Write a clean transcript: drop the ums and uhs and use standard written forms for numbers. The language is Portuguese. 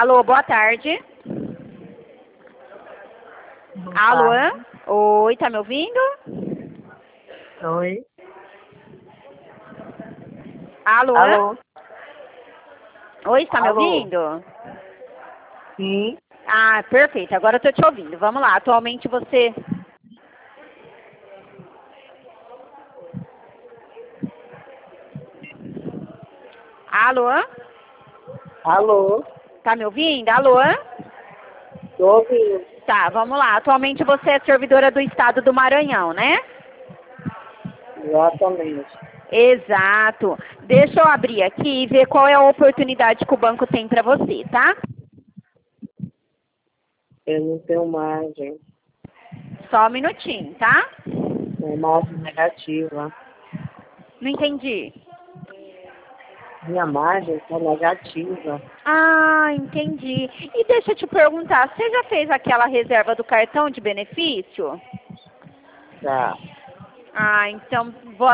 Alô, boa tarde. Alô? Oi, tá me ouvindo? Oi. Alô? Alô? Oi, está me Alô? ouvindo? Sim. Ah, perfeito. Agora eu tô te ouvindo. Vamos lá. Atualmente você... Alô? Alô? Tá me ouvindo? Alô? Tô ouvindo. Tá, vamos lá. Atualmente você é servidora do estado do Maranhão, né? Exatamente. Exato. Deixa eu abrir aqui e ver qual é a oportunidade que o banco tem para você, tá? Eu não tenho margem. Só um minutinho, tá? É margem negativa. Não entendi. Minha margem está negativa. Ah, entendi. E deixa eu te perguntar, você já fez aquela reserva do cartão de benefício? Tá. Ah, então vou